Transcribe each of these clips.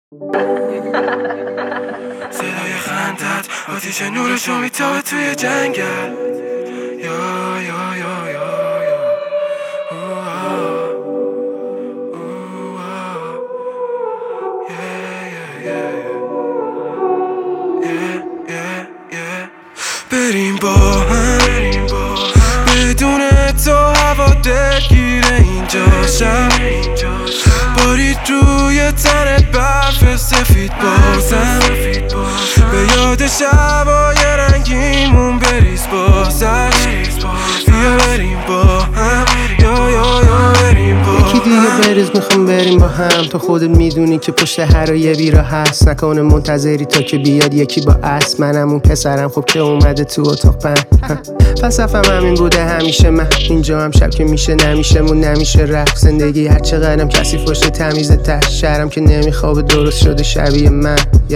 صدای خندت آتیش نورشو میتابه توی جنگل. یا یا یا یا بریم با هم بدون تو هوا دلگیره اینجا شب. بارید روی تنت برف سفید بازم، به یاد شبای رنگیمون بریز بازش. بیا بریم با هم، یا یا یا بریم با هم. یکی دیگه بریز میخوام بریم با هم. تو خودت میدونی که پشت هر یه بیرا هست. نکنه منتظری تا که بیاد یکی با اسب. منم اون پسرم خب که اومده تو اتاق پن. فلسفم همین بوده همیشه. من اینجا هم شب که میشه نمیشه مون نمیشه رفت. زندگی هر چقدرم کسی پشت تمیزه تش. شهرم که نمیخوابه درست شده شبیه من.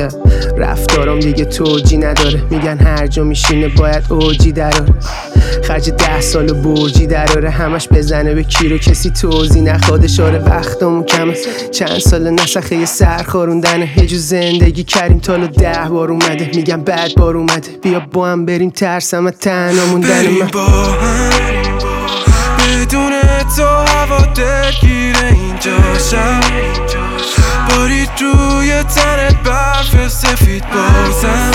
رفتارم دیگه توجی نداره. میگن هر جا میشینه باید اوجی دراره. خرج 10 سال برجی دراره. همش بزنه به کی رو کسی توضیح نخواده. شاره وقتمون کمه، چند سال نسخه یه سر خوروندنه. یه جو زندگی کردیم تالو 10 بار اومده. میگم بعد بار اومده. بیا با هم بریم ترسم تنها موندن من. بریم با هم بدون تو هوا دلگیره اینجا شب. بارید روی تنت برف سفید بازم،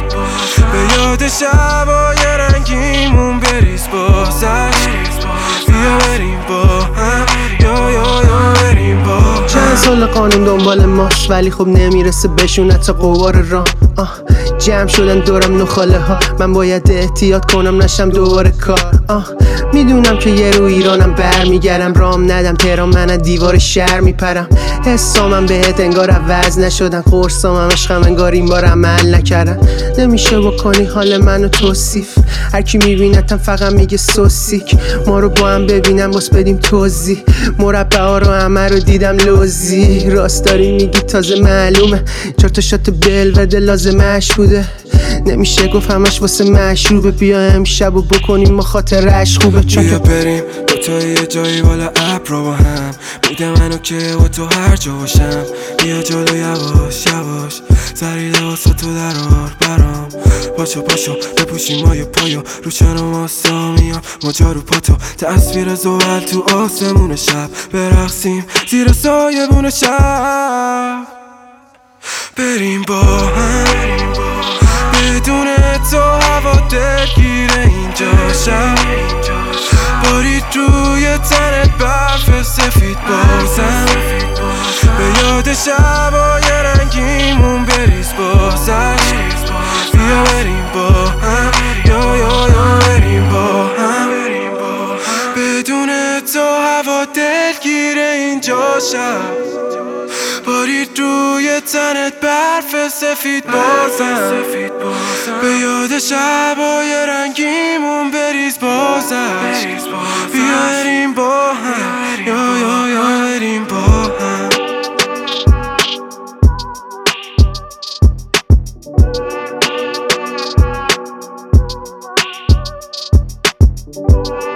به یاد شبای رنگیمون بریز بازش. بیا بریم با هم، یا یا یا بریم با هم. چند سال قانون دنبال ماست ولی خب نمیرسه بشونه تا قوار راه. جمع شدن دورم نخاله ها. من باید احتیاط کنم نشم دوباره کار. میدونم که یه رو ایرانم برمیگردم. رام ندم تهران من دیوار شهر میپرم. حسامم بهت انگار عوض نشدن. قرصامم عشقم انگار این بار عمل نکردن. نمیشه بکنی حال منو توصیف. هر کی میبینتم فقط میگه سوسیک. ما رو با هم ببینم باس بدیم توضیح. مربع ها رو همه رو دیدم لوزی. راست داری میگی تازه معلومه. 4 تا شات بلوده لازم مشهوده. نمیشه گفت همش واسه مشروبه. بیا امشب و بکنیم ما خاطرش خوبه. بیا بریم دوتا یه جایی بالا ابرا با هم. میده منو که و تو هر جا باشم. بیا جلو یواش یواش سری لباسا تو درار برام. پاشو پاشو بپوشیم مایه پایو رو چنو ماستا میام. ماجا رو پاتو تصویر زوال تو آسمون شب. برقصیم زیر سایبون شب. بریم با هم بدون تو هوا دلگیره اینجا شب. بارید روی تنت برف سفید بازم، به یاد شبای رنگیمون بریز بازش. بیا بریم با هم، یا یا یا بریم با هم. بدون تو هوا دلگیره اینجا شب. بارید روی تنت برف سفید بازم، به یاد شبای رنگیمون بریز بازش. بیاریم با هم، یا یا یا بریم با هم.